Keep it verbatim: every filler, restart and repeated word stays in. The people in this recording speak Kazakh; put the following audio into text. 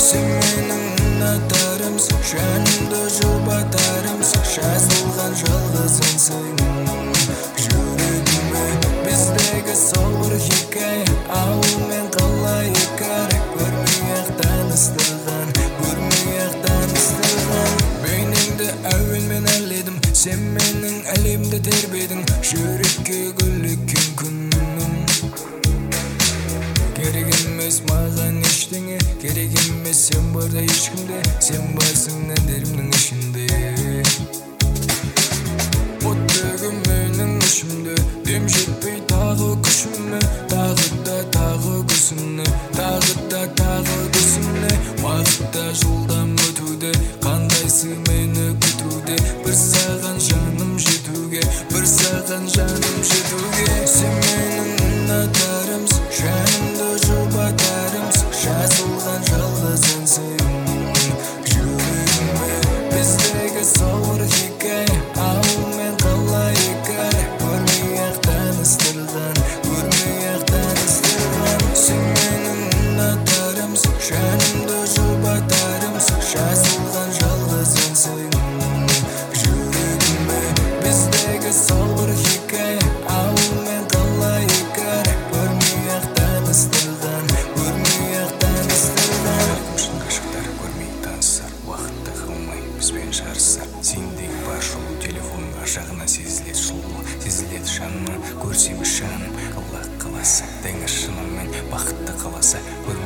Сен менің ұнатарымсың, жанымды жұбатарымсың, жазылған жалғыз әнсің жүрегіме. Біздегі сол бір хикая, ауыл мен қала екәрі, көрмей-ақ таныстырған, көрмей-ақ таныстырған. Бейнеңді әуелмен әледім, сен менің әлемді тербедің, жүрекке гүл еккен күнім. Керек емес маған ештеңе, керек емес сен барда ешкімде, сен барсың әндерімнің ішінде. Оттегі менің ішімде, дем жетпей тағы күшіме, тағы да тағы күсіне, тағы да тағы күсіне. Уақытта жылдам өтуде, қандайсы мені күтуде, бір саған жаным жетуге, бір саған жаным жетуге. Сен менің ұнатарымсың, жанымды жұбатарымсың, жазылған жалғыз әнсің жүрегіме. Біздегі сол бір хикая, ауыл мен қала екәрі, көрмей-ақ таныстырған, көрмей-ақ таныстырған. Сен менің ұнатарымсың, жанымды жұбатарымсың, жазылған жалғыз әнсің жүрегіме. Біздегі сол бір хикая, ауыл мен қала екәрі, көрмей-ақ таныстырған, көрмей-ақ таныстырған. Шын ғашықтар көрмей танысар, уақытты қылмай бізбен жарысар. Сендегі бар жолы телефонға жағына сезіледі сұлу, сезіледі жаныма, көрсем жаным. Алла қаласа, тәңір шынымен бақытты қаласа, көрмей